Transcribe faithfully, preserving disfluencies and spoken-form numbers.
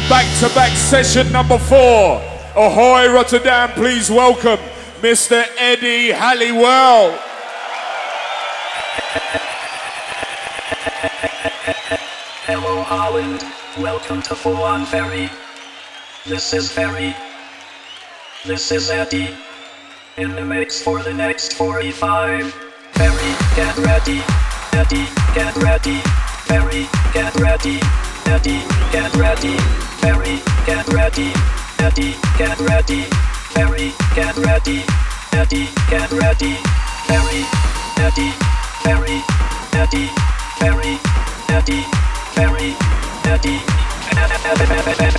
Back-to-back session number four. Ahoy, Rotterdam, please welcome Mister Eddie Halliwell. Hello, Holland. Welcome to Full On Ferry. This is Ferry. This is Eddie. In the mix for the next forty-five. Ferry, get ready. Eddie, get ready. Ferry, get ready. Eddie, get ready. Ferry, get ready. Eddie, get ready. Ferry, get ready. Eddie, get ready. Ferry, Eddie, Ferry, Eddie, Ferry, Eddie, Ferry, Eddie, Eddie.